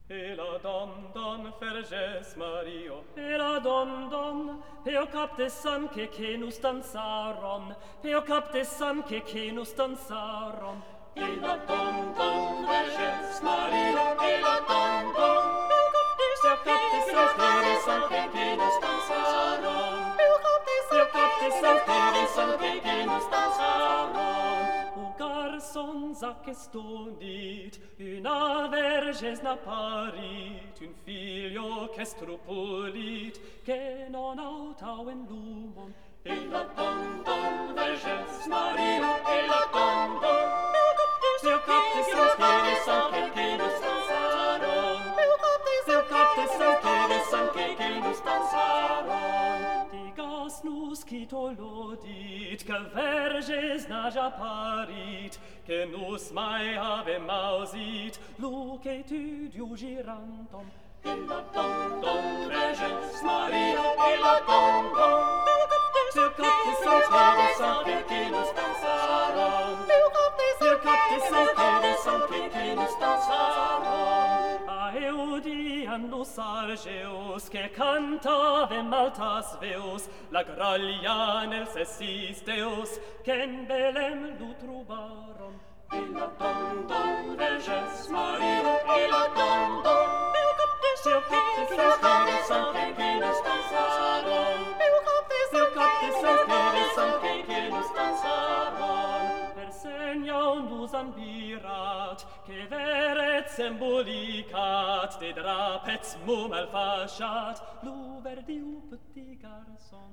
Et la don ferges Mario, E la don, eo capte san che nus dansaron, eo capte san che nus dansaron. et la don ferges Mario, et la don Eo capte san che nus dansaron, eo capte san che nus dansaron. O garçons ac estonit, una verges n'a parit, un figlio qu'est trupulit, che non autau in lumon. Et la don verges Mario, et la don Eo capte san che nus dansaron, eo capte san che nus dansaron. Digas nus quito lodit, que verges naja parit, que nus mai avem ausit, luce tudiu girantom. Et la don verges Mario, et la don Eo capte san che nus dansaron, eo capte san che nus dansaron. A Eudian nus argeus, que cantavem altas veus, la grallia nel sessis deus, que in Belem lu trubaron. Et la don verges Mario, et la don Eo capte che nus dansaron, eo capte san che nus dansaron. Per segnam nus ambirat, que veret sembolicat, de drapets mum alfasciat, lu verdiu petit garçon.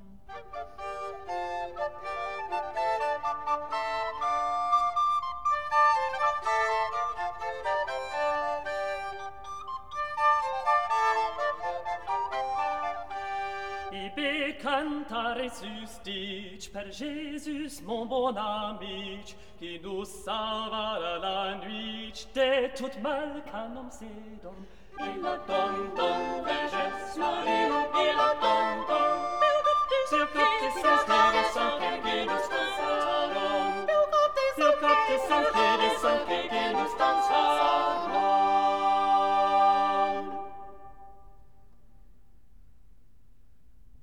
Ibe cantare susdic per Jesus mon bon amic, qui nous salvara la nuit de tout mal canom sedom. Et la don verges Mario, et la don Eo capte che nus dansaron, eo capte san